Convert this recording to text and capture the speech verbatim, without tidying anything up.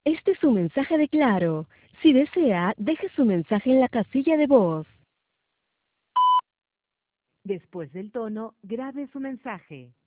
Este es su mensaje de Claro. Si desea, deje su mensaje en la casilla de voz. Después del tono, grabe su mensaje.